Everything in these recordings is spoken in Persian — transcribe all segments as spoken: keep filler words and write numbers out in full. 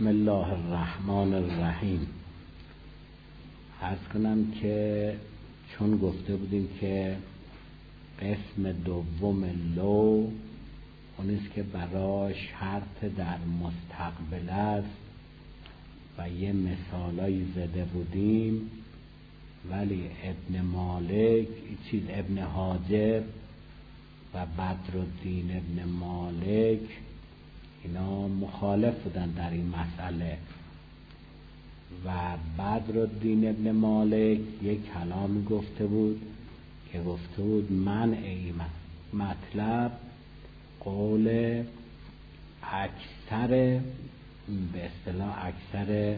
بسم الله الرحمن الرحیم. عرض کنم که چون گفته بودیم که قسم دوم لو اونیست که برای شرط در مستقبل است و یه مثالایی زده بودیم، ولی ابن مالک چیز ابن حاجب و بدرالدین ابن مالک اینا مخالف بودن در این مسئله و بدرالدین ابن مالک یک کلامی گفته بود که گفته بود منع این مطلب قول اکثر به اصطلاح اکثر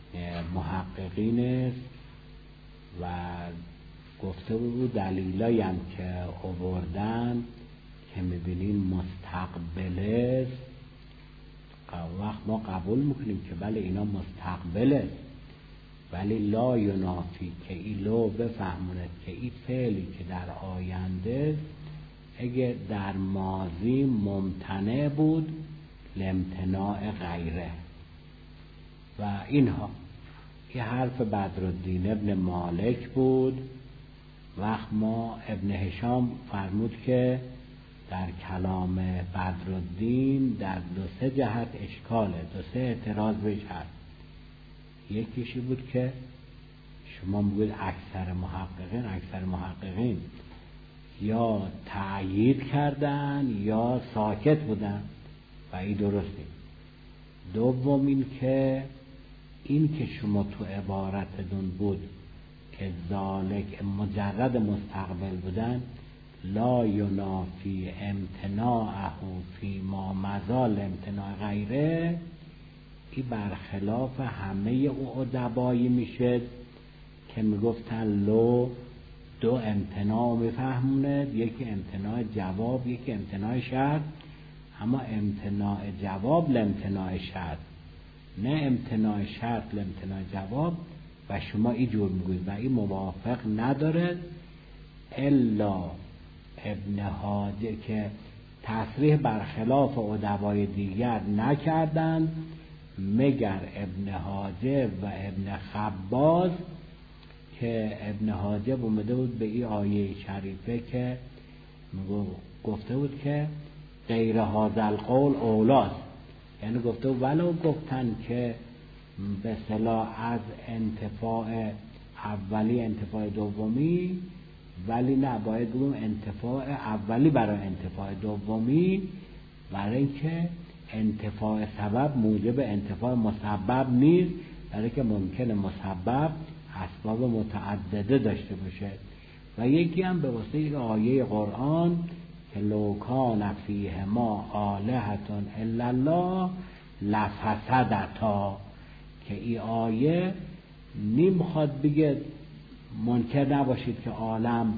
محققین است و گفته بود دلیلایی هم که آوردن که میبینیم مستقبل است، وقت ما قبول میکنیم که بله اینا مستقبل است، ولی لا ینافی که این لو بفهموند که این فعلی که در آینده اگه در ماضی ممتنع بود لامتناع غیره و اینها. این حرف بدرالدین ابن مالک بود. وقت ما ابن هشام فرمود که در کلام بدرالدین در دو سه جهت اشکاله، دو سه اعتراض بهش هست. یکیشی بود که شما میگوید اکثر محققین اکثر محققین یا تأیید کردن یا ساکت بودن و این درسته. دوم این که این که شما تو عبارتتون بود که ذالک مجرد مستقبل بودن لا ینافی امتناعه فی ما مزال امتناع غیره، این برخلاف همه او ادبایی میشه که میگفتن لو دو امتناع میفهمونه، یکی امتناع جواب یکی امتناع شرط، اما امتناع جواب لامتناع شرط، نه امتناع شرط لامتناع جواب. و شما این جور میگوید و این موافق نداره الا ابن حاجب که تصریح برخلاف ادبای دیگر نکردن مگر ابن حاجب و ابن خباز، که ابن حاجب اومده بود به این آیه شریفه که گفته بود که غیر هذا القول اولاست، یعنی گفته بود ولو گفتن که به اصطلاح از انتفاع اولی انتفاع دومی، ولی نه باید بگم انتفاع اولی برای انتفاع دومی، برای اینکه انتفاع سبب موجب انتفاع مسبب نیست، برای که ممکنه مسبب اسباب متعدده داشته باشه. و یکی هم به واسطه آیه قرآن که لو کان فیهما آلهة الا الله لفسدتا، که این آیه نمیخواد بگه منکر نباشید که عالم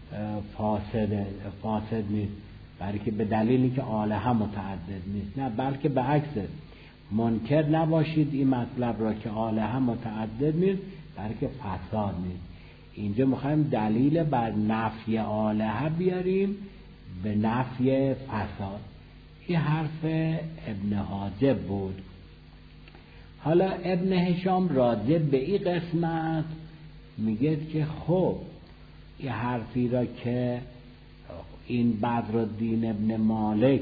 فاسد فاسد نیست، برای که به دلیلی که آلهه متعدد نیست، نه بلکه به عکس منکر نباشید این مطلب را که آلهه متعدد نیست، برای که فساد نیست. اینجا میخوایم دلیل بر نفی آلهه بیاریم به نفی فساد. این حرف ابن حاجب بود. حالا ابن هشام راجع به این قسمت میگه که خب این حرفی را که این بدرالدین ابن مالک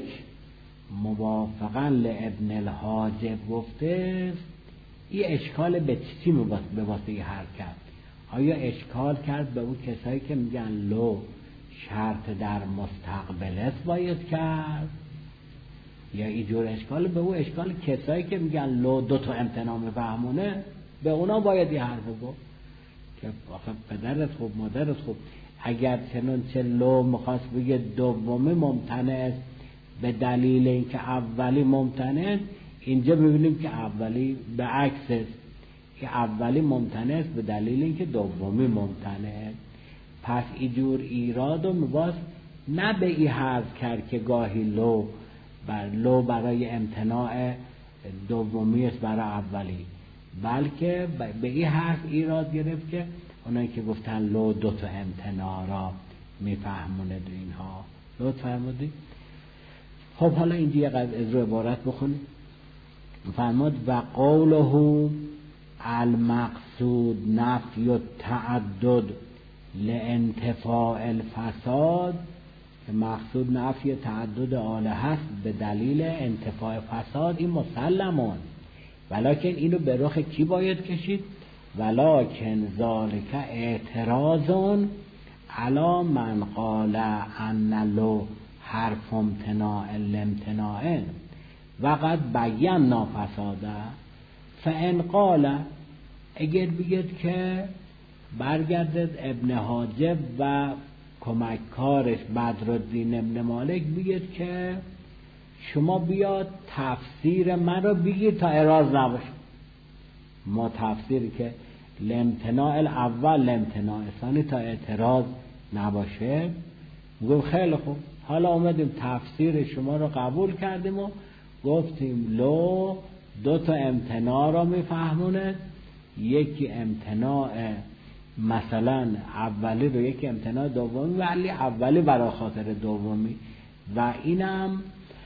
موافقا لابن الحاجب گفته، این اشکال به چی به واسطه این حرف کرد؟ آیا اشکال کرد به اون کسایی که میگن لو شرط در مستقبلت باید کرد، یا اینجور اشکال به اون اشکال کسایی که میگن لو دو تا امتناع میفهمونه، به اونا باید این حرف گفت که آخه پدرت خوب مادرت خوب، اگر چنانچه لو میخواست بگه دومی ممتنع به دلیل اینکه اولی ممتنع، اینجا ببینیم که اولی به عکس است که اولی ممتنع به دلیل اینکه دومی ممتنع. پس اینجور ایراد و میباست نه به این حرف کرد که گاهی لو بر لو برای امتناع دومی است برای اولی، بلکه به این حرف ایراد گرفت که اونایی که گفتن لو دو تا امتناع را میفهمونه دو اینها. لو فهمودی؟ خب حالا اینجا یه قدر از رو عبارت بخونیم. فرمود و قوله المقصود نفی التعدد لانتفاع الفساد، که مقصود نفی تعدد آله هست به دلیل انتفاع فساد، این مسلمون، ولکن اینو به رخ کی باید کشید؟ ولکن ذالک اعتراضون علی من قال ان لو حرف امتناع لامتناع وقد بینا فساده. فان قال، اگر بگید که برگردد ابن حاجب و کمککارش بدرالدین ابن مالک بگید که شما بیاد تفسیر من رو بگید تا اعراض نباشه. ما تفسیری که لامتناع الاول لامتناع ثانی تا اعتراض نباشه، میگم خیلی خوب، حالا اومدیم تفسیر شما رو قبول کردیم و گفتیم لو دو تا امتناع رو میفهمونه، یکی امتناع مثلا اولی رو، یکی امتناع دومی، ولی اولی برای خاطر دومی، و اینم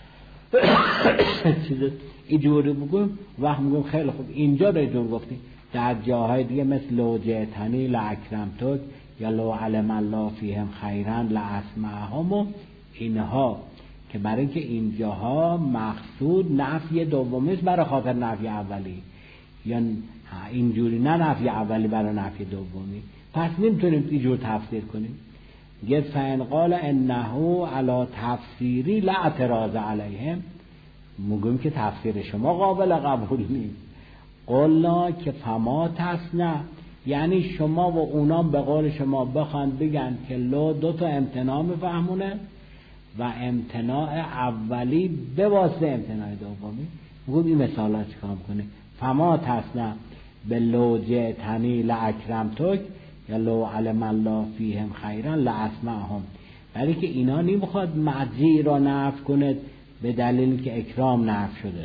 چیز اینجوری بگیم. وقت میگم خیلی خوب، اینجا رو اینجور گفتیم، در جاهای دیگه مثل لو جئتنی لاکرمتک یا لو علم الله فیهم خیرا لاسمعهم و اینها، که برای اینکه اینجاها مقصود نفی دومی است برای خاطر نفی اولی، یا اینجوری نه نفی اولی برای نفی دومی، پس نمیتونیم اینجور تفسیر کنیم. گفت فان قال انه علی تفسیری لا اعتراض علیهم، میگیم که تفسیر شما قابل قبول نیست. قلنا که فما تصنع، یعنی شما و اونام به قول شما بخوان بگن که لو دو تا امتناع میفهمونه و امتناع اولی به واسطه امتناع دومی، میگم این مثالا چیکار کنه؟ فما تصنع به لو جئتنی لاکرمتک یا لو علم الله فیهم خیرا لاسمعهم، ولی که اینا نمیخواد مجیع را نفی کنه به دلیل که اکرام نفی شده،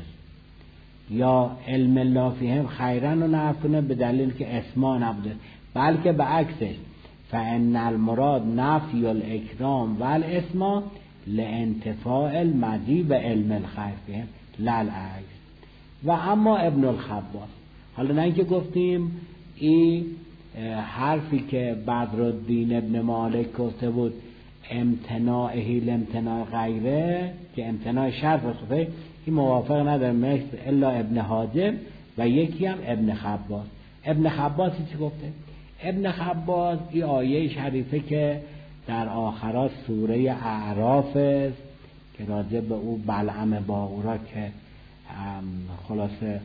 یا علم الله فیهم خیرا رو نفی کنه به دلیل که اسما نبوده، بلکه به عکسش فان المراد نفی الاکرام و الاسما لانتفاع المجیع و علم الخیر فیهم للعکس. و اما ابن الخباس، حالا نه اینکه گفتیم این حرفی که بدرالدین ابن مالک گفته بود امتناعه لامتناع غیره، که امتناع شرط و صفه، این موافق نداره مثل الا ابن حاجب و یکی هم ابن خباس. ابن خباسی چی گفته؟ ابن خباس این آیه شریفه که در آخرات سوره اعراف است که راجع به او بلعم باغورا که خلاصه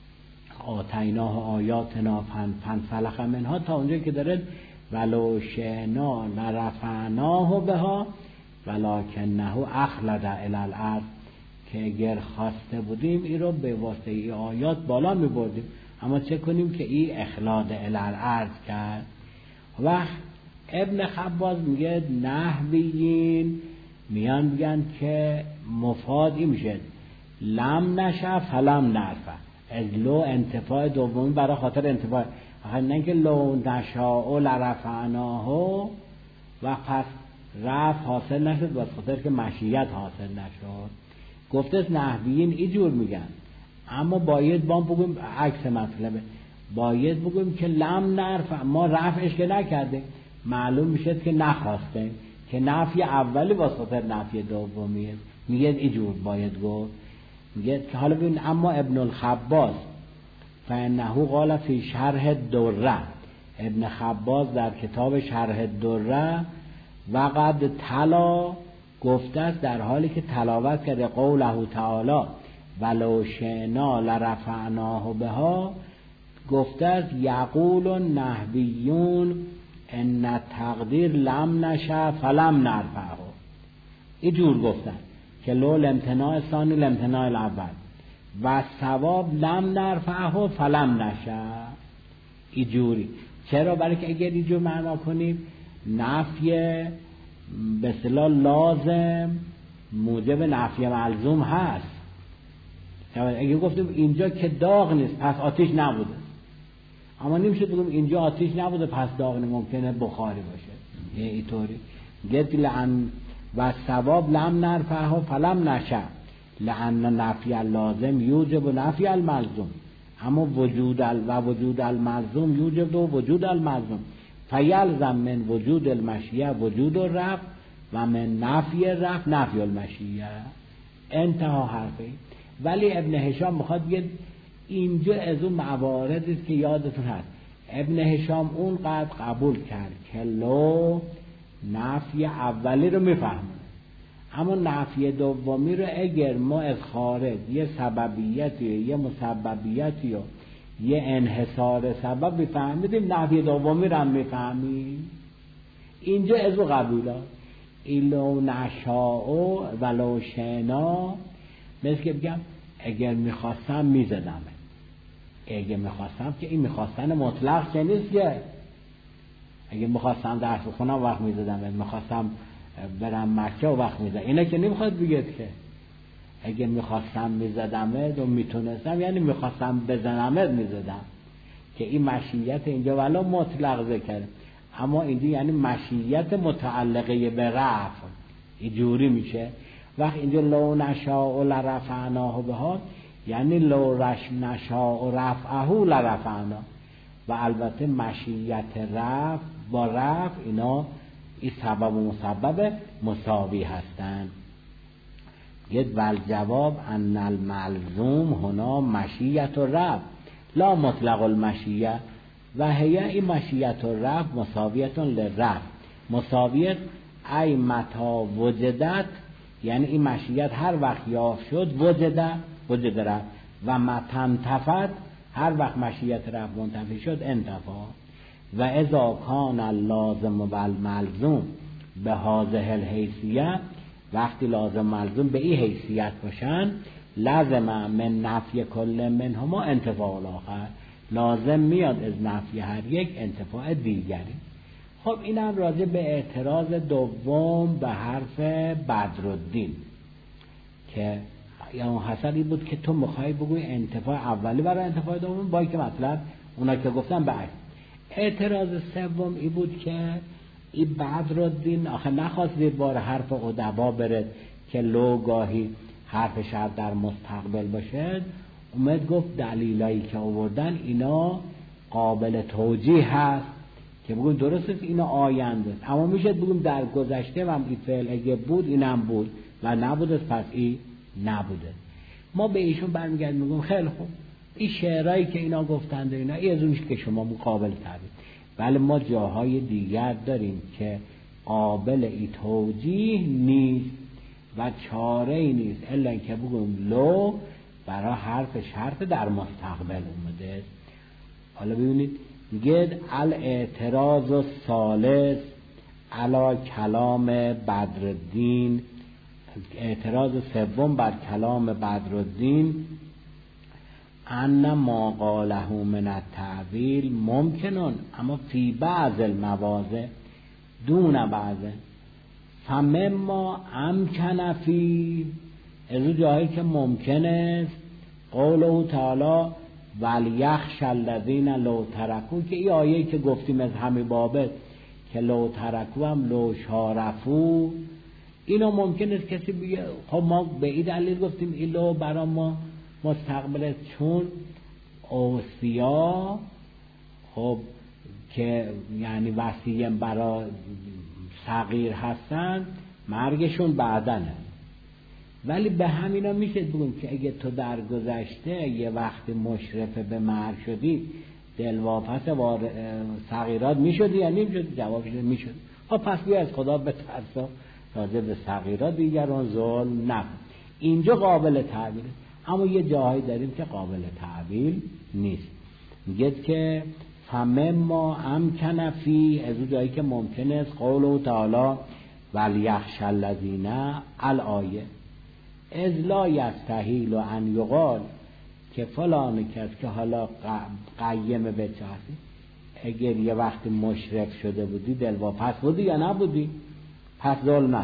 آتیناه آیاتنا فن فن فلخ منها تا اونجا که داره ولو شئنا لرفعناه بها ولکنه اخلد الی الارض، که اگر خواسته بودیم این رو به واسطه ای آیات بالا می بردیم، اما چه کنیم که این اخلاد الی الارض کرد. و ابن خباز میگه نحویین میان بگن که مفادی میشه لم نشه فلم نرفع، از لو انتفاع دومی برای خاطر انتفاع، آخه نه که لو نشاء لرفعناه و پس رفع حاصل نشد و خاطر که مشیت حاصل نشد. گفته نحویین اینجور میگن، اما باید با بگیم عکس مطلبه، باید بگیم که لم نرفع، ما رفعش که نکرده، معلوم میشه که نخواسته، که نفی اولی با خاطر نفی دومیه، میگه اینجور باید گفت. میگه که حالا ببین اما ابن الخباس فانه قال فی شرح الدره، ابن خباس در کتاب شرح الدره وقد تلا گفته است در حالی که تلاوت کرده قوله تعالی ولو شئنا لرفعناه بها، گفته است یقول النحویون ان تقدیر لم نشه فلم نرفعه، اینجور گفتن که لو لامتناع ثانی لامتناع الاول و ثواب لم نرفعه فلم نشه، اینجوری. چرا؟ برای که اگر اینجور معنا کنیم نفی به اصطلاح لازم موجب نفی ملزوم هست. اگه گفتیم اینجا که داغ نیست پس آتش نبوده، اما نمیشه بگیم اینجا آتش نبوده پس داغ نیست، ممکنه بخاری باشه، اینطوری. گفت لعن و ثواب لم نرفعه فلم نشه لأن نفی اللازم یوجب نفی الملزوم، اما وجود ال و وجود الملزوم یوجب و وجود الملزوم، فیلزم من وجود المشیه وجود الرفع و من نفی الرفع نفی المشیه. انتها حرفی. ولی ابن هشام میخواد بگه اینجا از اون مواردی است که یادتون هست ابن هشام اونقدر قبول کرد که لو نفی اولی رو میفهمه، اما نفی دومی رو اگر ما از خارج یه سببیتی یه مسببیتی و یه انحصار سبب بفهمیدیم، نفی دومی رو هم میفهمیم. اینجا از اون قبولا ایلو نشاء ولو شئنا، مثل که بگم اگر میخواستم میزدم، اگر میخواستم که این میخواستن مطلق چه نیست که اگر میخواستم درس بخونم وقت میزدم، میخواستم برم مکه و وقت میزدم، اینا که نمیخواد بگید که اگر میخواستم میزدمت و میتونستم یعنی میخواستم بزنمت میزدم، که این مشیت اینجا ولو مطلق ذکر، اما اینجا یعنی مشیت متعلقه به رفع اینجوری میشه. وقت اینجا لو نشاء لرفعناه بها یعنی لو رش نشاء رفعه لرفعنا، و البته مشیت رفع با رفع اینا این سبب و مسبب مساوی هستند. گید والجواب ان الملزوم هنا مشیت الرفع لا مطلق المشیه و هي این مشیت الرفع مساویت للرفع، مساویت ای متا وجدت یعنی این مشیت هر وقت یافت شد وجده وجد رفع، و متا انتفت هر وقت مشیت رفع منتفی شد انتفا. و اذا کان اللازم و الملزوم به هذه الحیثیه، وقتی لازم ملزوم به این حیثیت باشن، لازم من نفی کل منهما انتفاع الاخر، لازم میاد از نفی هر یک انتفاع دیگری. خب اینم راجع به اعتراض دوم به حرف بدرالدین که یا حسنی بود که تو میخوای بگوی انتفاع اولی برای انتفاع دوم، با که مطلب اونا که گفتن بعد. اعتراض سوم ای بود که این بدرالدین آخه نخواست زیر بار حرف ادبا برد که لو گاهی حرف شرط در مستقبل باشد، اومد گفت دلیلایی که آوردن اینا قابل توجیه هست که بگویم درست است اینا آینده است، اما میشه بگویم در گذشته و این فعل اگه بود اینم بود و نبود است پس این نبوده. ما به ایشون برمیگردیم میگیم خیلی خوب این شعرهایی که اینا گفتند اینا این از اونش که شما مقابل کردید، ولی ما جاهای دیگر داریم که قابل ای توجیه نیست و چاره ای نیست الا اینکه بگویم لو برای حرف شرط در مستقبل اومده. حالا ببینید میگه الاعتراض الثالث علی کلام بدرالدین، اعتراض سوم بر کلام بدرالدین، ان ما قاله من التأویل ممکنون اما فی بعض المواضع دون بعض، فمما امکن فی، از اون جایی که ممکن است قوله تعالی ولیخشى الذین لو ترکوا، که این آیه که گفتیم از همین بابت که لو ترکوا هم لو شارفو، اینا ممکن است کسی بگه خب ما به این دلیل گفتیم این لو برای ما مستقبل است چون اوصیا خب که یعنی وصیه برای صغیر هستن مرگشون بعدنه، ولی به همینا میشه بگیم که اگه تو در گذشته یه وقت مشرف به مرگ شدی دلواپس صغیرات میشدی یا نمیشدی؟ جوابش میشد. خب پس بیا از خدا به ترسا راجع به صغیرات دیگران ظلم نکن. اینجا قابل تعبیر، اما یه جاهایی داریم که قابل تعبیر نیست. میگه که فمما امکن فی، از اون جایی که ممکن است قوله تعالی ولیخشى الذین الآیه اذ لا یستحیل ان یقال، که فلان کس که حالا قیم به چاسی اگر یه وقت مشرف شده بودی دلواپس بودی یا نبودی پس ظلم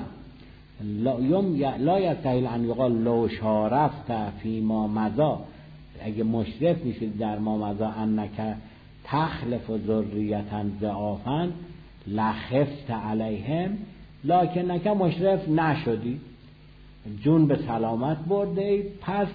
لا یستحیل ان یقال لو شارفت فی ما مضی، اگه مشرف میشید در ما مضی انک تخلف ذریتا ضعافا لخفت علیهم، لکن نکه مشرف نشدی. جون به سلامت برده، پس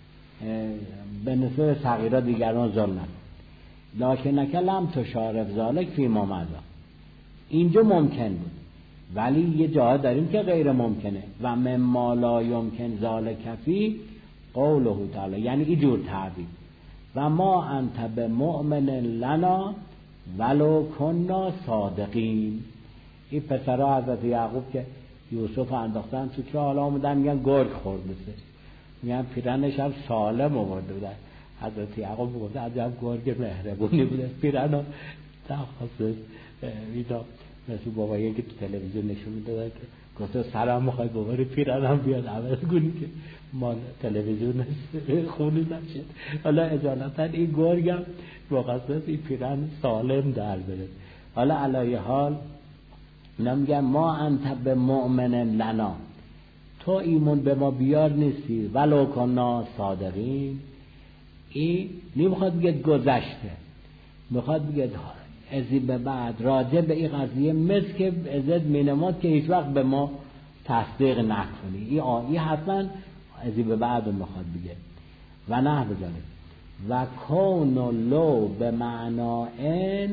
به نسبت صغیرا دیگران ظلم نکن. لکنک لم تشارف ذالک فی ما مضی. اینجا ممکن بود، ولی یه جا داریم که غیر ممکنه. و مما لا یمکن ذالک فی قوله تعالی، یعنی اینجور تعبیر و ما انت بمؤمن لنا ولو کنا صادقین. این پسرها حضرت یعقوب که یوسف انداختن تو چه حالا آمدن میگن گرگ خورده سه، میگن پیرنش هم سالم آورده بودن. حضرت یعقوب گفت عجب گرگ مهربونی بوده. پیرنها تخصص اینا مثل بابا یکی تو تلویزیون نشون میدادن که گفت سلام میخوای باباری پیرنم بیاد عوض کنی که مال تلویزیون خونی نشد. حالا اجالتا این گرگم مخصص این پیرن سالم در بره. حالا علای حال نمیگن ما انت به مؤمن لنا، تو ایمون به ما بیار نیستی ولو کنا صادقین. این نمیخواد بگید گذشته، میخواد بگید ازی به بعد راجع به این قضیه مثل که ازت مینماد که هیچ وقت به ما تصدیق نکنی. این آیی حتما ازی به بعد رو میخواد بگه. و نه بجانه و کون لو به معنائن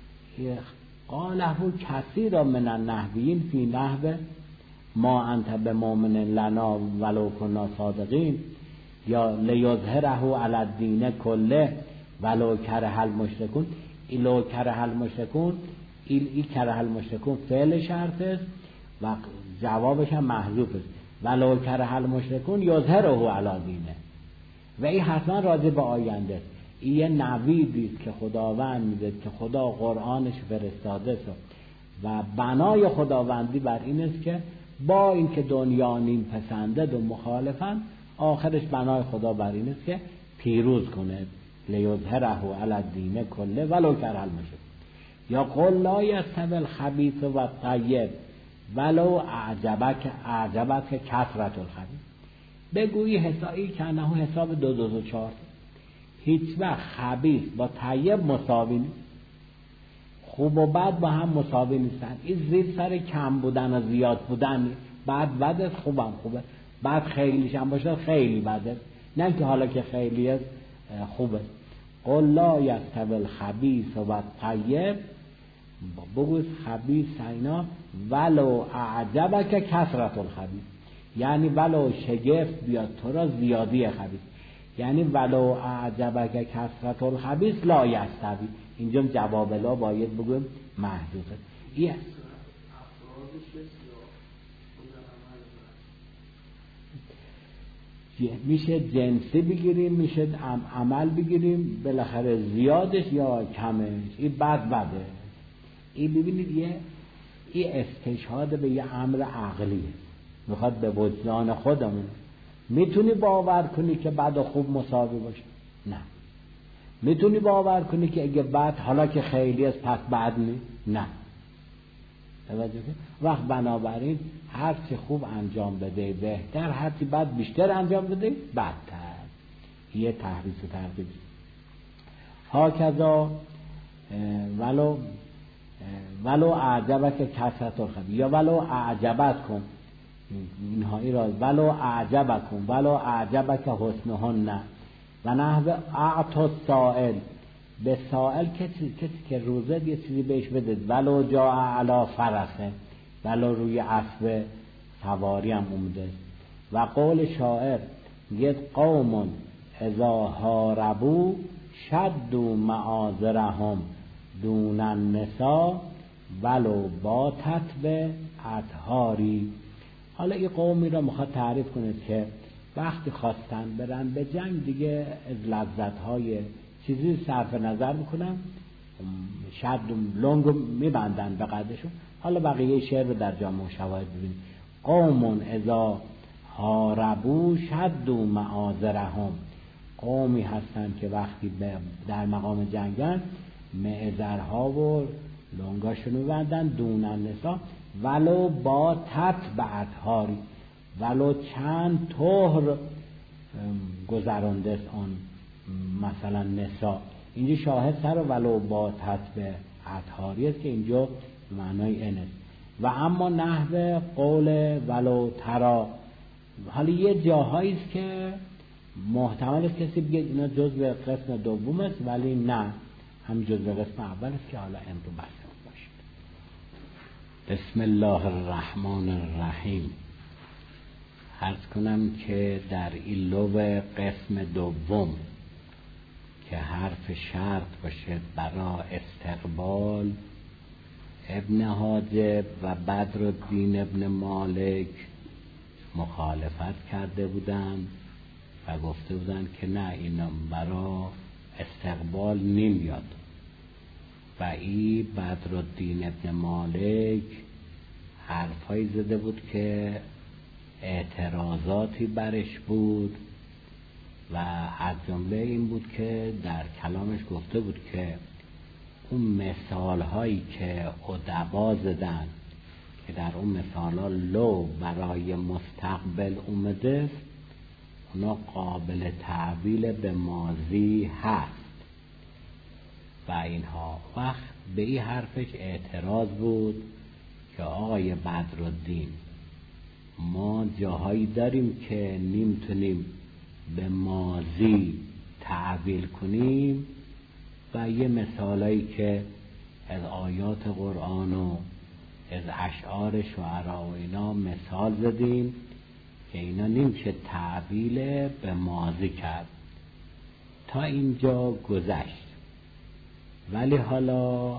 قاله کثیر من النحویین فی نحو ما انت به مؤمن لنا ولو کنا صادقین، یا لیظهره علی الدین کله ولو کره المشرکون. این لو کره المشرکون، این ای کره المشرکون فعل شرط است و جوابش هم محذوف است. ولو کره المشرکون یظهره علی دینه، و این حتما راجع به آینده است. این یه نویدی است که خداوند میده که خدا قرآنش فرستاده است و بنای خداوندی بر این است که با اینکه دنیا نیم پسندد و مخالفن، آخرش بنای خدا بر این است که پیروز کنه. لیظهره علی الدین کله ولو کره المشرکون. یا قل لا یستوی الخبیث و الطیب ولو اعجبک اعجبک کثرت الخبیث. بگویی حسابی که نه حساب دو دو چهار، هیچ وقت خبیث با طیب مساوی نیست، خوب و بد با هم مساوی نیستن. این زیر سر کم بودن و زیاد بودن، بد بد است خوبم خوبه، بد خیلیش هم باشه خیلی بده، نه که حالا که خیلی است خوبه. قل لا یستوی الخبیث و الطیب، بگوی خبیث اینا ولو اعجبک کثرت الخبیث، یعنی ولو شگفت بیاد تو را زیادی خبیث، یعنی ولو اعجبک کثرت الخبیث لا یستوی. اینجا جواب لا باید بگویم محذوفه. این میشه جنسی بگیریم، میشه عمل بگیریم، بالاخره زیادش یا کمش. این بد بده. این ببینید یه این استشهاد به یه امر عقلیه، میخواد به وجدان خودمون. میتونی باور کنی که بد و خوب مساوی باشه؟ نه. میتونی باور کنی که اگه بد حالا که خیلی است پس بد نیست؟ نه. وقت بنابراین هرچی خوب انجام بده بهتر، هرچی بد بیشتر انجام بده بدتر. یه تحریص و ترغیب. هاکذا ولو ولو اعجبک کثرت الخبیث، یا ولو اعجبت کن اینها ایراد، ولو اعجبکم ولو اعجبک حسنهن و نحو اعطا السائل. به سائل کسی کسی که روزه یه چیزی بهش بده، ولو جاء علی فرسه، ولو روی اسب سواری هم اومده. و قول شاعر یه قوم اذا هاربو شدوا معاذرهم دون النساء ولو باتت به اطهاری. حالا این قومی را میخواد تعریف کنه که وقتی خواستن برن به جنگ دیگه از لذت‌های چیزی صرف نظر میکنن، شد لنگ میبندن به قدشون. حالا بقیه شعر رو در جامع شواهد ببینید. قوم اذا هاربو شدوا معاذرهم، قومی هستن که وقتی در مقام جنگن معذرها و لنگاشون میبندن دون النساء ولو با تت به اطهاری، ولو چند طهر گذرانده است آن مثلا نساء. اینجا شاهد سر ولو با تت به اطهاری است که اینجا معنای این است. و اما نحو قول ولو ترا حالا یه جاهایی است که محتمل است کسی بگه اینا جزء قسم دوم است، ولی نه، هم جزء قسم اول است که حالا امروز بحث باشید. بسم الله الرحمن الرحیم. عرض کنم که در این لغو قسم دوم که حرف شرط باشه برای استقبال، ابن حاجب و بدرالدین ابن مالک مخالفت کرده بودند و گفته بودند که نه، اینا برای استقبال نمیاد. و ای بدرالدین ابن مالک حرفایی زده بود که اعتراضاتی برش بود و از جمله این بود که در کلامش گفته بود که اون مثال هایی که ادبا زدن که در اون مثال ها لو برای مستقبل اومده است، اونا قابل تعبیل به ماضی هست و اینها. وقت به این حرفش اعتراض بود که آقای بدرالدین، ما جاهایی داریم که نمیتونیم به ماضی تعبیل کنیم و یه مثالایی که از آیات قرآن و از اشعار شعرا و اینا مثال زدیم که اینا نمیشه تعبیل به ماضی کرد. تا اینجا گذشت. ولی حالا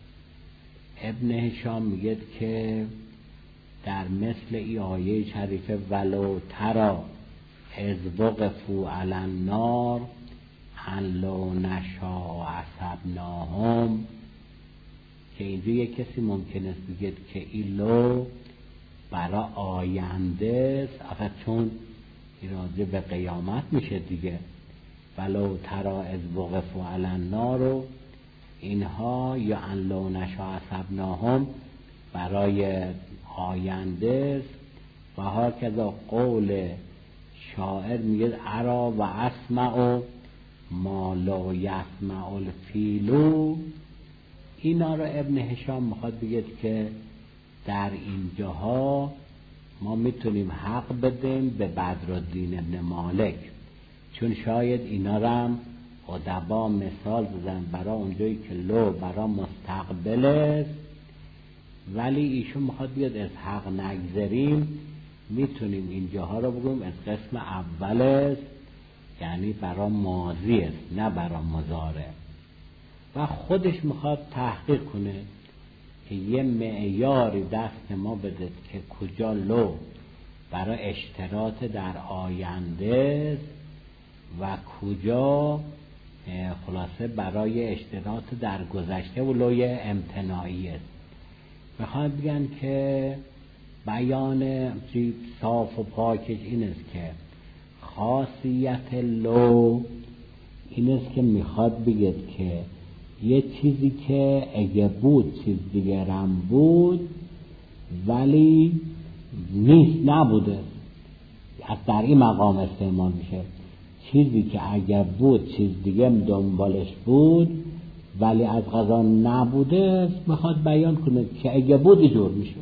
ابن هشام میگه که در مثل ای آیه شریفه ولو ترا از وقفوا علی النار ان لو نشاء عصبناهم، که اینجا یک کسی ممکن است بگه که این لو برای آینده است، آخه چون راجع به قیامت میشه دیگه. ولو ترا از وقفوا علی النار و اینها یا ان لو نشاء عصبناهم برای آینده است. و هاکذا قول شاعر میگه ارا و اسمع ما لا یسمع الفیل. اینا رو ابن هشام میخواد بگه که در این جاها ما میتونیم حق بدیم به بدرالدین ابن مالک، چون شاید اینا رو هم ادبا مثال بزن برای اونجایی که لو برای مستقبل است، ولی ایشون میخواد بیاد از حق نگذریم، میتونیم اینجاها رو بگیم از قسم اول است، یعنی برای ماضی است نه برای مضارع. و خودش میخواد تحقیق کنه که یه معیاری دست ما بده که کجا لو برای اشتراط در آینده است و کجا خلاصه برای اشتراط در گذشته و لوی امتناعی است. میخواد بگن که بیان صاف و پاکش این است که خاصیت لو این است که میخواد بگه که یه چیزی که اگه بود چیز دیگرم بود ولی نیست نبوده، از در این مقام استعمال میشه. چیزی که اگه بود چیز دیگه دنبالش بود ولی از قضا نبوده، میخواد بیان کنه که اگه بود اینجور میشه.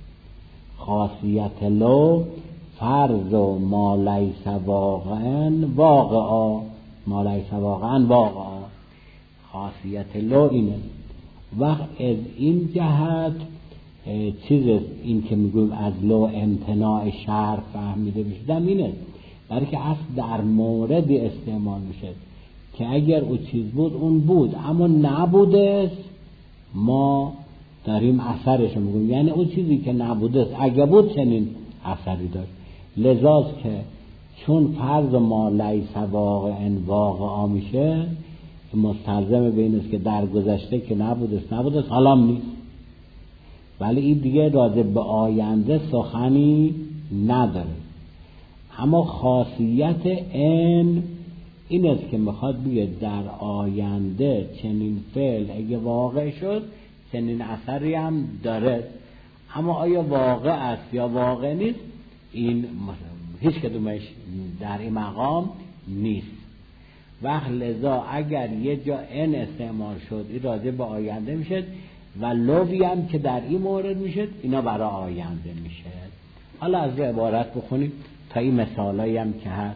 خاصیت لو فرض و ما لیس واقعا واقعا، ما لیس واقعا واقعا. خاصیت لو اینه. وقت از این جهت چیز است این که میگویم از لو امتناع شرط فهمیده بشدم اینه، برای که اصل در موردی استعمال میشه که اگر او چیز بود اون بود اما نبوده است، ما داریم اثرش میگویم، یعنی اون چیزی که نبوده است اگر بود چنین اثری داشت. لذاست که چون فرض ما لیس واقعا واقعا میشه، مستلزم به این است که در گذشته که نبوده است نبوده است حالا هم نیست، ولی این دیگه راجع به آینده سخنی نداره. اما خاصیت ان این است که میخواد بگه در آینده چنین فعل اگه واقع شد چنین اثری هم داره، اما آیا واقع است یا واقع نیست این هیچ کدومش در این مقام نیست. وقت لذا اگر یه جا ان استعمال شد این راجع به آینده میشه و لوی هم که در این مورد میشه اینا برای آینده میشه. حالا از رو عبارت بخونیم تا این مثالایی هم که هست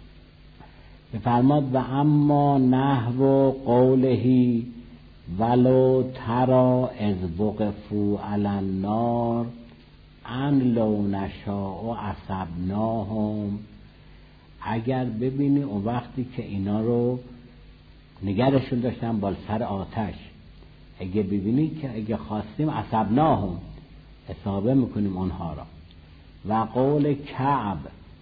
بفرماد و اما نحو قولهی ولو ترا از وقفوا علی النار ان لو نشاء اصبناهم. اگر ببینی اون وقتی که اینا رو نگرشون داشتن بال سر آتش، اگه ببینی که اگه خواستیم اصبناهم اصابه میکنیم اونها را. و قول کعب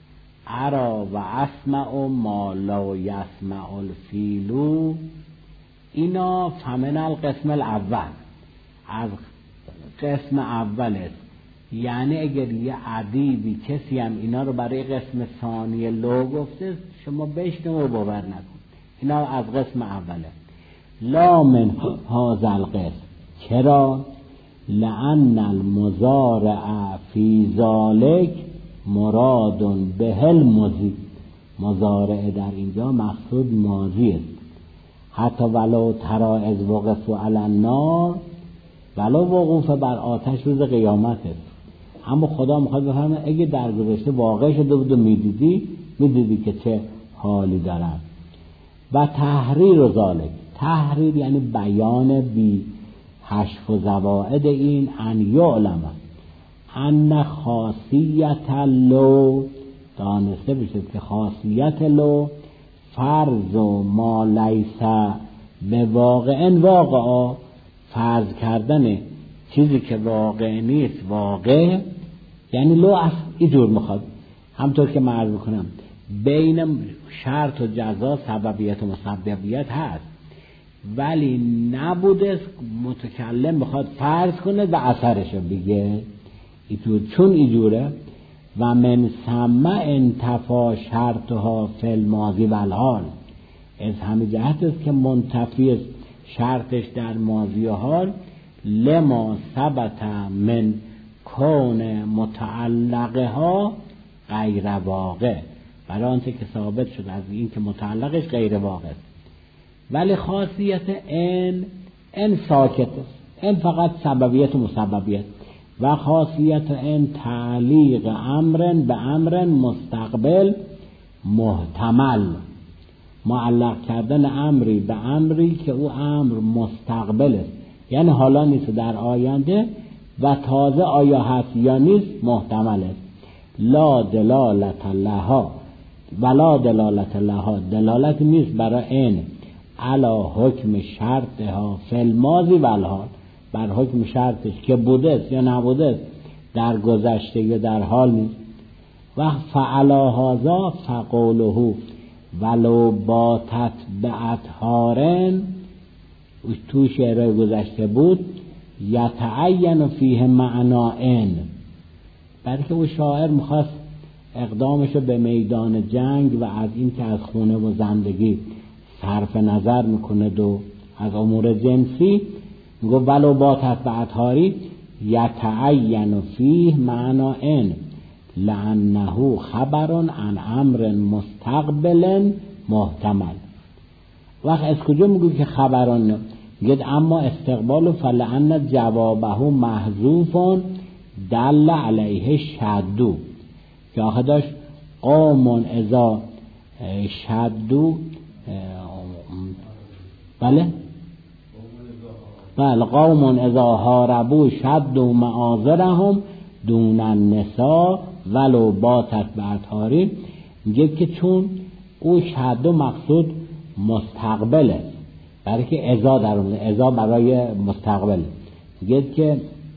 ارا و اسمع ما لا یسمع الفیلو، اینا فمن القسم الاول، از قسم اول است. یعنی اگر یه ادیبی کسی هم اینا رو برای قسم ثانی لو گفته شما بشنو و باور نکن، اینا از قسم اوله. لا من هذا القسم، چرا؟ لأن المضارع فی ذلک مراد به المضی، مضارع در اینجا مقصود ماضی است. حتی ولو ترا از وقفوا علی النار، ولو وقوف بر آتش روز قیامت است، اما خدا میخواد بفرماید اگه در گذشته واقع شده بود و میدیدی میدیدی که چه حالی دارد. و تحریر و ذالک، تحریر یعنی بیان بی حشف و زوائد این ان یعلم ان خاصیت لو، دانسته بشه که خاصیت لو فرض و ما لیس به واقع واقعا، فرض کردن چیزی که واقع نیست واقع، یعنی لو از اینجور میخواد همطور که من عرض میکنم بین شرط و جزا سببیت و مسببیت هست، ولی نبوده متکلم میخواد فرض کنه و اثرشو بگه اینجور، چون اینجوره. و من ثم انتفا شرطها فی الماضی و الحال، از همین جهت است که منتفی شرطش در ماضی و حال، لما ثبت من کون متعلقها غیر واقع، برای آنچه که ثابت شد از این که متعلقش غیر واقع است. ولی خاصیت ان، ان ساکت است، ان فقط سببیت و مسببیت. و خاصیت ان تعلیق امر به امر مستقبل محتمل، معلق کردن امری به امری که او امر مستقبل است، یعنی حالا نیست در آینده و تازه آیا هست یا نیست محتمل است. لا دلالت لها ولا دلالت لها، دلالت نیست برای این علا حکم شرطها فی الماضی و الحال، بر حکم شرطش که بوده است یا نبوده است در گذشته یا در حال نیست. و فعلا هذا فقوله ولو باتت باطهارن، تو شعر گذشته بود یتعین فیه معنا ان، بلکه او شاعر میخواست اقدامشو به میدان جنگ و از این که از خونه و زندگی صرف نظر میکنه و از امور جنسی میگه ولو باتت باطهاری یتعین فیه معنا ان لانه خبر عن امر مستقبل محتمل. وقت از کجا میگه که خبران؟ میگه اما استقبال فلان جوابه محذوف دل علیه شدو، که آخه داشت قوم اذا شدو، بله بله قوم اذا هاربو شدو معاذرهم دون النساء ولو باتت باطهاری. میگه که چون او شدو مقصود مستقبله، برای که ازا در اون ازا برای مستقبل، میگه که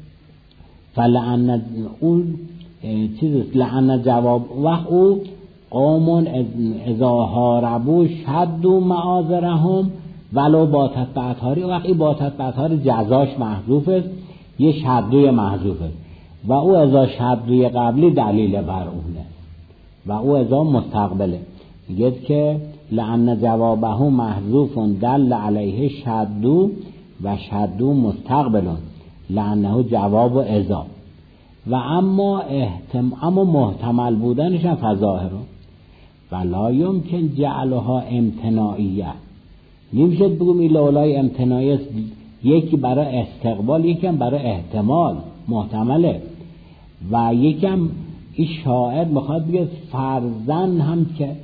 فلعن اون چیز لعن جواب وقت او قوم اذا هاربو شدو معاذرهم ولو باتت باطهاری، وقت این باتت باطهاری جزاش محذوف است، یه شدوی محذوف است و او ازا شدوی قبلی دلیل بر اونه و او ازا مستقبله. میگه که لعن جوابه محذوف دل علیه شدو و شدو مستقبلون لعنه جواب و ازا. و اما احتم... اما محتمل بودنش هم فظاهره ولا یمکن جعلها امتناعیه، نمیشه بگم این لولای امتناعی است، یکی برای استقبال یکی هم برای احتمال محتمله و یکی هم این شاعر میخواد بگه فرزن هم که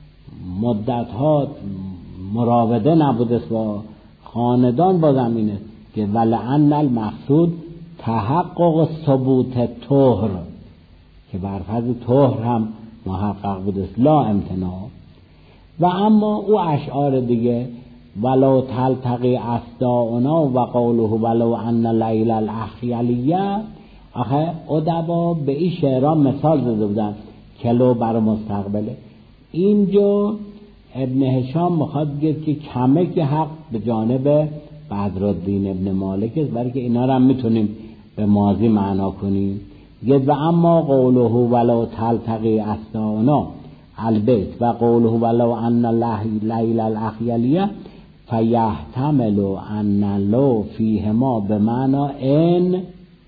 مدتها مراوده نبوده با خاندان با زمینه که ولعن المقصود تحقق ثبوت طهر که برفض طهر هم محقق بوده لا امتناع. و اما او اشعار دیگه ولو تلتقی اصداؤنا و قوله ولو ان لیل الاخیلیه، آخه ادبا به این شعرها مثال زده بودن کلو بر مستقبله. اینجا ابن هشام میخواد بگه که کمه که حق به جانب بدرالدین ابن مالک است، برای که اینا رو هم میتونیم به ماضی معنا کنیم. و اما قوله ولو تلتقی اصداؤنا البیت و قوله ولو ان لیل الاخیلیه فیحتمل ان لو فیهما به معنا ان،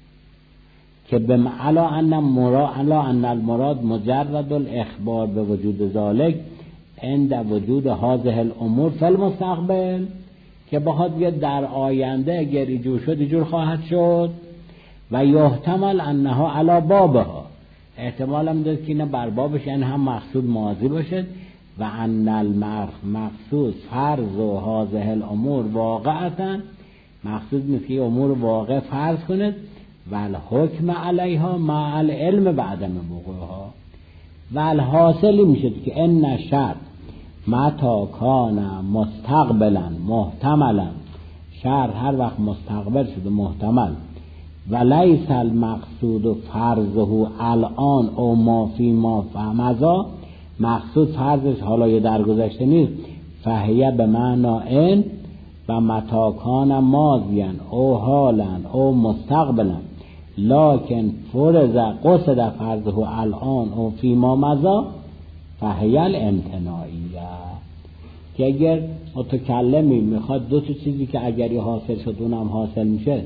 که به علا ان مراد علا ان المراد مجرد الاخبار به وجود ذالک عند وجود هذه الامور فی المستقبل، که بخواد بیاد در آینده اگر اینجور شد اینجور خواهد شد. و یحتمل انها علی بابها، احتمال هم داد که اینا بر بابش، یعنی هم مقصود ماضی باشد. و ان المقصود فرض و هذه الامور واقعتا، مقصود نیست که امور واقع فرض کند و الحکم علیها مع العلم بعدم وقوعها. و الحاصلی میشد که ان شر متا کان مستقبلا محتملا، شر هر وقت مستقبل شده محتمل، و لیس المقصود فرضه الان او ما فی ما فهمزا، مقصود فرضش حالا یا در گذشته نیست، فهیه به معنا ان و متا کان ماضیا او حالا او مستقبلا لکن فرض قصد فرضه الان او فی ما مضا فهیه الامتناعیه. که اگر متکلمی میخواد دو تا چیزی که اگری حاصل شد اونم حاصل میشه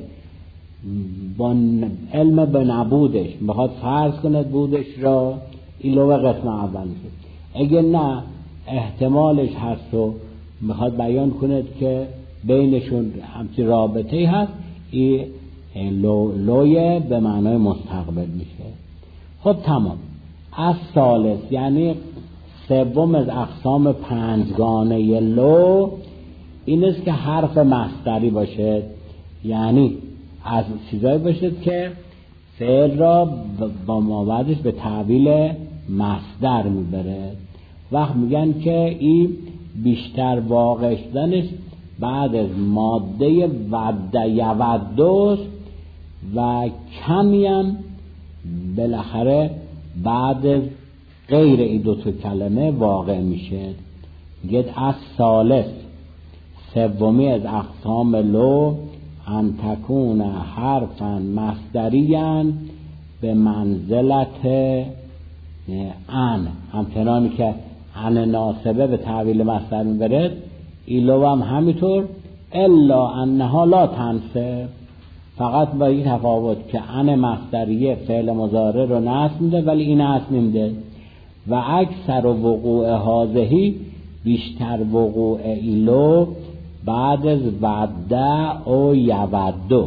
با علم به نبودش میخواد فرض کند بودش را، ایلو قسم اول میشه. اگر نه احتمالش هست و میخواد بیان کند که بینشون همچی رابطه‌ای هست، این لو لوی به معنای مستقبل میشه. خب تمام. از ثالث یعنی سوم از اقسام پنجگانه لو این است که حرف مصدری باشه، یعنی از چیزایی باشد که فعل را با ما بعدش به تعبیل مصدر میبره. وقت میگن که این بیشتر واقع شدنش بعد از ماده ود یودوست و کمی هم بالاخره بعد از غیر این دوتا کلمه واقع میشه. گید از ثالث سومی از اقسام لو ان تکون حرفا مصدریا به منزلت ان، همچنانی که ان ناسبه به تعبیل مصدر میبرد ایلو هم همینطور، الا انها لا تنصب، فقط با این تفاوت که ان مصدریه فعل مضارع رو نصب میده ولی این نصب نمیده. و اکثر وقوع هازهی، بیشتر وقوع ایلو بعد از وده او یودو،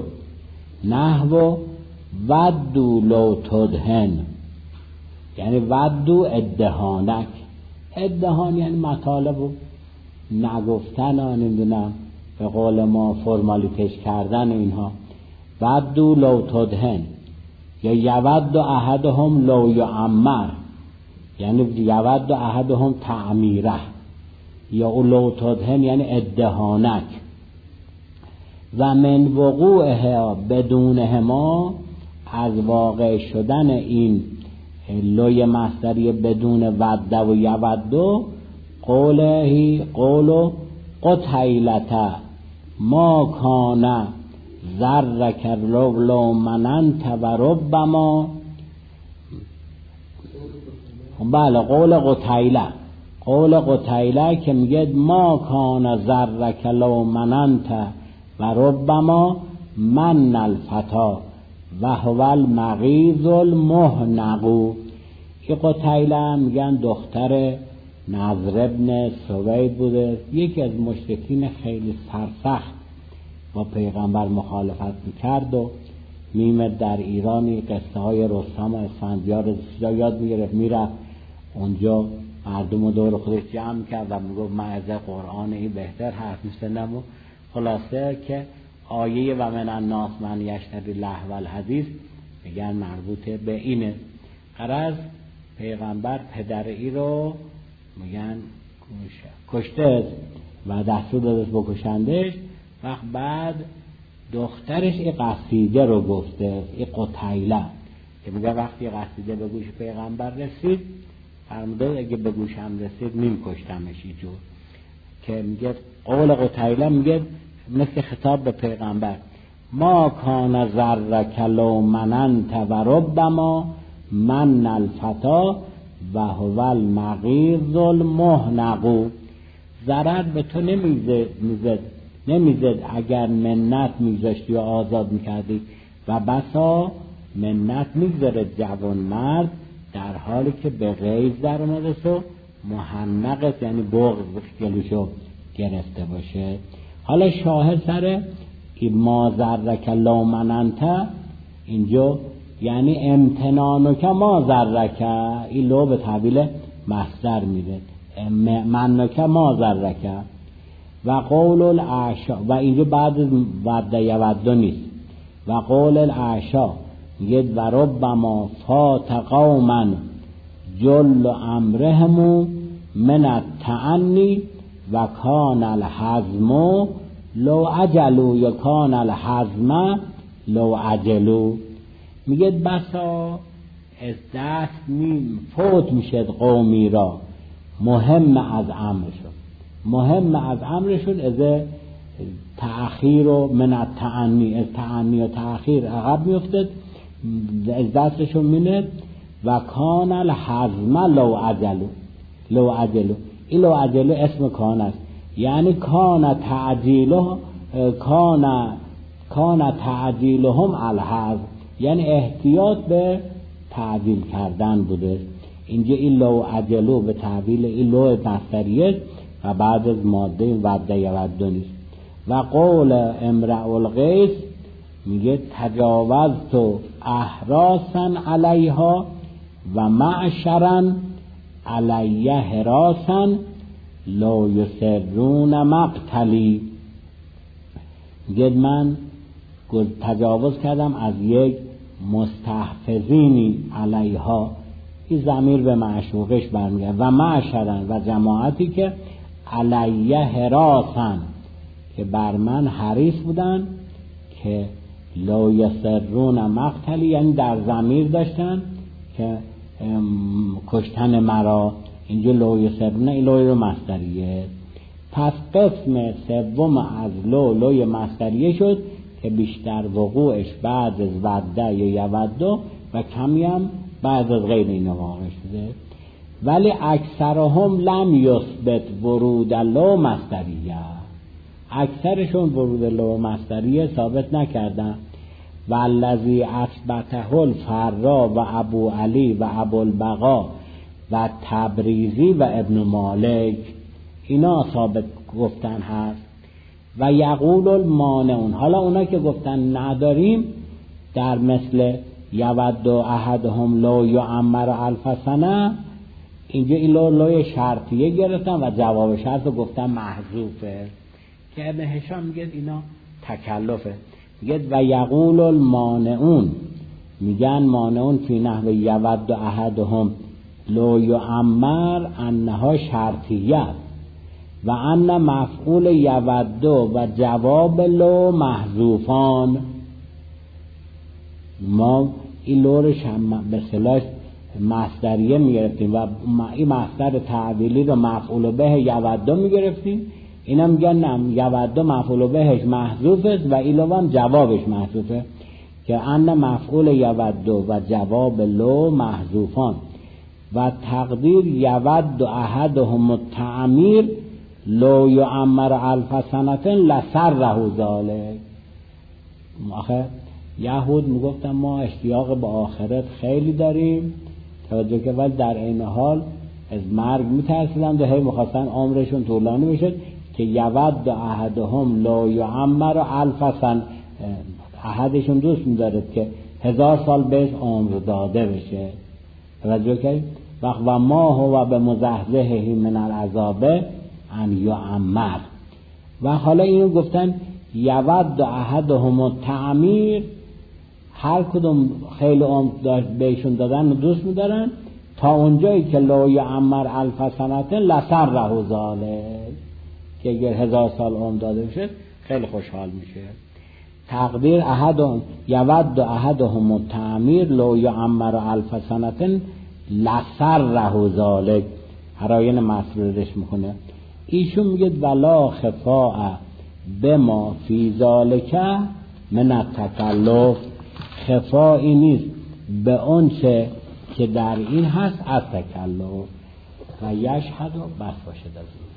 نحو ودو لو تدهن، یعنی ودو ادهانک، ادهان یعنی مطالب و نگفتن ها، نمیدونم به قول ما فرمالیتش کردن اینها. ودو لو تدهن یا یود احدهم لو یعمر، یعنی یود احدهم تعمیره، یا او لو تدهن یعنی ادهانک. و من وقوعها بدونهما، از واقع شدن این لوی مصدری بدون وده و یودو، قوله قولو قتیلتا ما کان ذرک لو مننت و ربما، بله قول قتیله، قول قتیله که میگه ما کان ذرک لو مننت و ربما من الفتا و هو المغیظ المهنق. که قتیله میگن دختر نضر ابن سوید بوده، یکی از مشرکین خیلی سرسخت با پیغمبر مخالفت میکرد و میمد در ایرانی قصه های رستم و اسفندیار یاد میگرفت، میرفت اونجا مردم دور خودش جمع کرد و میگفت معزه قرآن این بهتر حرف میستنم. و خلاصه که آیه و من الناس من یشتری لهو الحدیث میگن مربوطه به اینه. غرض پیغمبر پدر ای رو میگن کشته و دستور دادش بکشندش. وقت بعد دخترش این قصیده رو گفته، این قتیله که میگه وقتی قصیده به گوش پیغمبر رسید فرموده اگه به گوشم رسید میم کشتمش اینجور. که میگه قول قتیله میگه مثل خطاب به پیغمبر ما کان ذرک لو مننت و ربما من الفتا و هو المغیظ المحنق. ضرر به تو نمیزد نمیزد اگر منت میذاشتی و آزاد میکردی، و بسا منت میگذاره جوان مرد در حالی که به غیظ در اومده و محنقت یعنی بغض گلوشو گرفته باشه. حالا شاهد سر ما ذرک لو مننت اینجا یعنی امتنانو که ما ذرک، این لو به تعبیل مصدر میره، منو که ما ذرک. و قول العشا و اینجا بعد ود یودو نیست. و قول العشا میگه و ربما فات قوما جل امرهم من التعنی و کان الحزم لو عجلو یا کان الحزم لو عجلو. میگه بسا از دست می فوت میشد قومی را مهم از امرشون، مهم از امرشون از تأخیر و من التعنی، از تعنی و تأخیر عقب میافتد، از دستشون میند. و کان الحزم لو عجلو لو عجلو این لو عجلو اسم کان است، یعنی کان تعجیله کان کان تعجیلهم الحزم، یعنی احتیاط به تعجیل کردن بوده. اینجا این لو عجلو به تعبیل این لو مصدریه و بعد از ماده وده یودو نیست. و قول امرأ القیس میگه تجاوزت احراسا علیها و معشرا علیه حراسا لو یسرون مقتلی. میگه من تجاوز کردم از یک مستحفظینی علیها، این ضمیر به معشوقش برمیگرده، و معشرن و جماعتی که علیه حراسن که بر من حریص بودن که لو یسرون مقتلی یعنی در ضمیر داشتن که کشتن مرا. اینجا لو یسرون این لوی رو مصدریه. پس قسم سوم از لو لوی مصدریه شد که بیشتر وقوعش بعد از وده یا یودو و کمی هم بعد از غیر این واقع شده. ولی اکثرهم لم یثبت ورود لو مصدریه، اکثرشون ورود لو مصدریه ثابت نکردن. و الذی اثبته الفرا و ابو علی و ابو البقا و تبریزی و ابن مالک اینا ثابت گفتن هست. و یقول المانعون، حالا اونا که گفتن نداریم در مثل یود احدهم لو یعمر الف سنه، اینجا این لو لوی شرطیه گرفتن و جواب شرط رو گفتن محذوفه که ابن هشام میگه اینا تکلفه. میگه و یقول المانعون، میگن مانعون فی نحو یود احدهم لو یعمر انها شرطیه و ان مفعول یود و جواب لو محذوفان. ما این لورش هم به اصطلاح مصدریه میگرفتیم و این مصدر تعبیلی رو مفعول به یود میگرفتیم، اینا میگن نه یود مفعول بهش محذوف است و ایلوان جوابش محذوفه که ان مفعول یود و جواب لو محذوفان. و تقدیر یود احدهم التعمیر لو یعمر الف سنه لسره ذلک. آخه یهود میگفتن ما اشتیاق به آخرت خیلی داریم توجه که ولی در این حال از مرگ میترسیدند و هی میخواستن عمرشون طولانی بشه که یود احدهم لو یعمر الف سنه احدشون دوست می‌داره که هزار سال بهش عمر داده بشه. توجه کنید. وقت و ما هو به مزحزحه من العذاب ان یعمر. و حالا اینو گفتن یود احدهم التعمیر، هر کدوم خیلی عمر بهشون دادن و دوست می‌دارن تا اونجایی که لو یعمر الف سنه لسره ذلک، که اگر هزار سال عمر داده بشه خیلی خوشحال میشه. تقدیر احدهم یود احدهم التعمیر لو یعمر الف سنه لسره ذلک. هراین مسرورش میکنه. ایشون میگه ولا خفاء بما فی ذلک من التکلف، خفایی نیست به اون چه که در این هست از تکلف. و یشهد و بس باشد از این.